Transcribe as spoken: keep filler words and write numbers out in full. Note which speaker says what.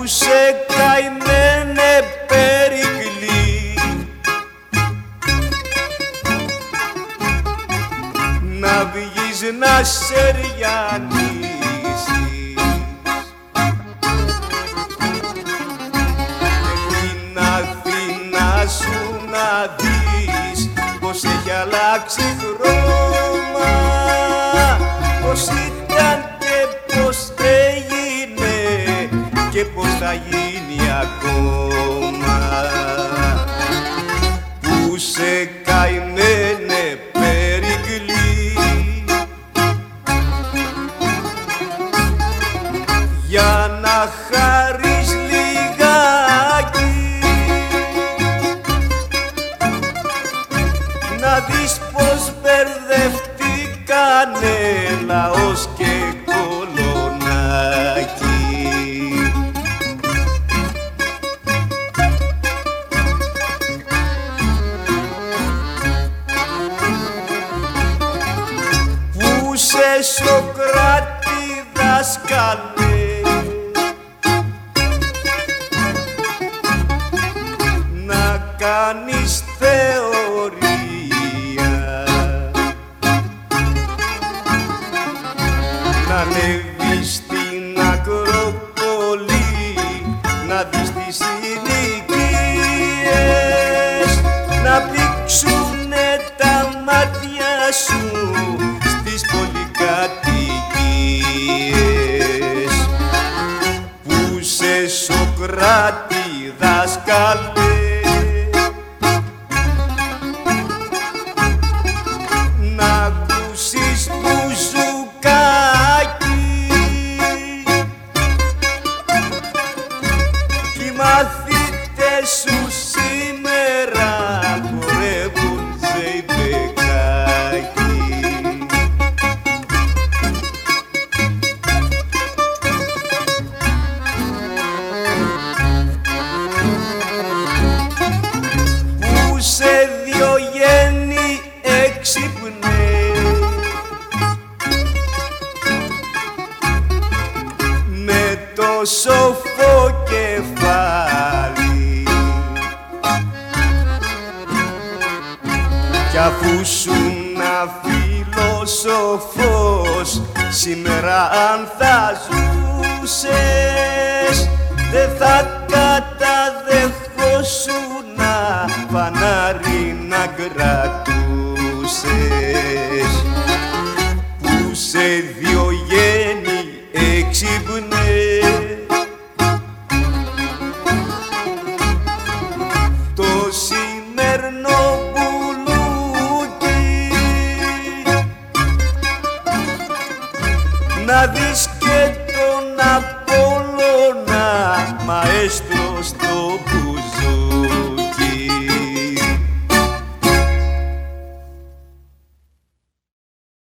Speaker 1: σε καημένε Περικλή, να βγεις να σεριανίσεις την Αθήνα σου να δεις πως έχει αλλάξει χρώμα, πως ήταν και πως έγινε και πως θα γίνει ακόμα. Που σε καημένε Περικλή, για να χαρείς λιγάκι, να δεις πως μπερδευτήκανε λαός και κολονάκι. Που σε Σοκράτη δάσκαλε, να κάνεις θεωρία, να ανέβεις στην Ακρόπολη, να δεις τις συνοικίες, να πλήξουνε τα μάτια σου στις πολυκατοικίες. Που σε Σοκράτη δάσκαλε, να ακούσεις μπουζουκάκι, κι οι μαθητές σου σήμερα χορεύουν ζεϊμπεκάκι. Που σε Διογέννη έξυπνε, με το σοφό κεφάλι, κι αφού σου να φιλοσοφός, σήμερα αν θα ζούσες, δε θα καταδεχόσουνα φανάρι να κρατούσες. Που σε Διογέννη έξυπνε, το σημερινό μπουλούκι, να δεις και τον Απόλλωνα μαέστρο στο μπουζούκι.